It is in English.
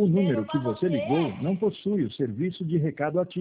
O número que você ligou não possui o serviço de recado ativo.